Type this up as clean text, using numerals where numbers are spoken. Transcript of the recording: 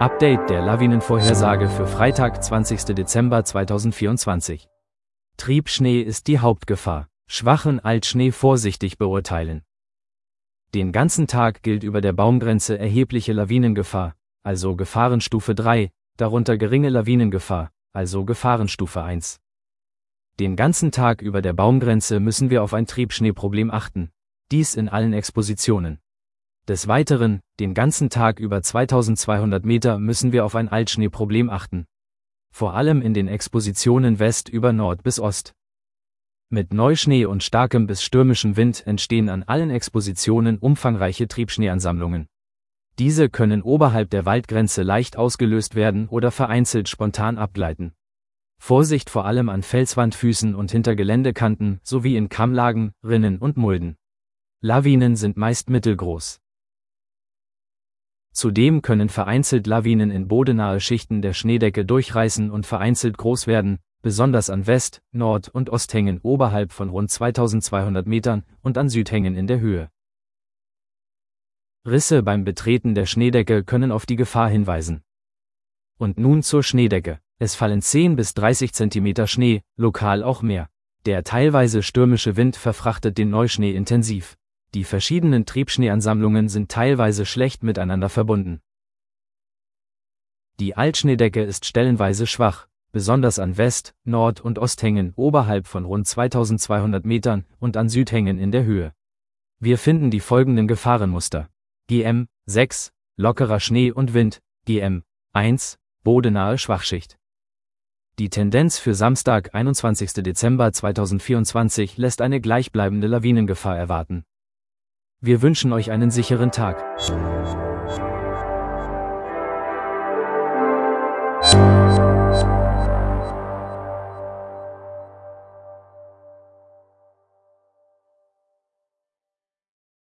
Update der Lawinenvorhersage für Freitag, 20. Dezember 2024. Triebschnee ist die Hauptgefahr. Schwachen Altschnee vorsichtig beurteilen. Den ganzen Tag gilt über der Baumgrenze erhebliche Lawinengefahr, also Gefahrenstufe 3, darunter geringe Lawinengefahr, also Gefahrenstufe 1. Den ganzen Tag über der Baumgrenze müssen wir auf ein Triebschneeproblem achten, dies in allen Expositionen. Des Weiteren, den ganzen Tag über 2200 Meter müssen wir auf ein Altschneeproblem achten. Vor allem in den Expositionen West über Nord bis Ost. Mit Neuschnee und starkem bis stürmischem Wind entstehen an allen Expositionen umfangreiche Triebschneeansammlungen. Diese können oberhalb der Waldgrenze leicht ausgelöst werden oder vereinzelt spontan abgleiten. Vorsicht vor allem an Felswandfüßen und hinter Geländekanten sowie in Kammlagen, Rinnen und Mulden. Lawinen sind meist mittelgroß. Zudem können vereinzelt Lawinen in bodenahe Schichten der Schneedecke durchreißen und vereinzelt groß werden, besonders an West-, Nord- und Osthängen oberhalb von rund 2200 Metern und an Südhängen in der Höhe. Risse beim Betreten der Schneedecke können auf die Gefahr hinweisen. Und nun zur Schneedecke. Es fallen 10 bis 30 cm Schnee, lokal auch mehr. Der teilweise stürmische Wind verfrachtet den Neuschnee intensiv. Die verschiedenen Triebschneeansammlungen sind teilweise schlecht miteinander verbunden. Die Altschneedecke ist stellenweise schwach, besonders an West-, Nord- und Osthängen oberhalb von rund 2200 Metern und an Südhängen in der Höhe. Wir finden die folgenden Gefahrenmuster. GM 6, lockerer Schnee und Wind, GM 1, bodenahe Schwachschicht. Die Tendenz für Samstag, 21. Dezember 2024 lässt eine gleichbleibende Lawinengefahr erwarten. Wir wünschen euch einen sicheren Tag.